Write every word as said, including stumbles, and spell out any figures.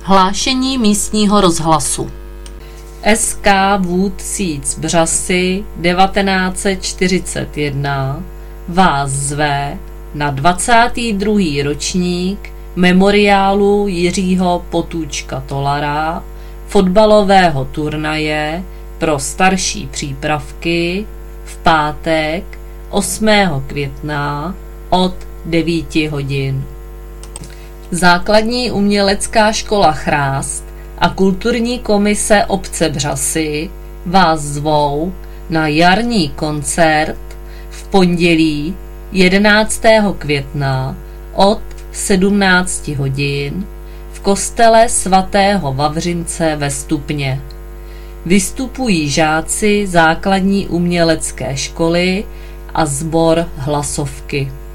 Hlášení místního rozhlasu. S K Vůdcíc Břasy devatenáct set čtyřicet jedna vás zve na dvacátý druhý ročník memoriálu Jiřího Potůčka Tolara, fotbalového turnaje pro starší přípravky v pátek osmého května od devíti hodin. Základní umělecká škola Chrást a kulturní komise obce Břasy vás zvou na jarní koncert v pondělí jedenáctého května od sedmnácti hodin v kostele svatého Vavřince ve Stupně. Vystupují žáci základní umělecké školy a sbor Hlasovky.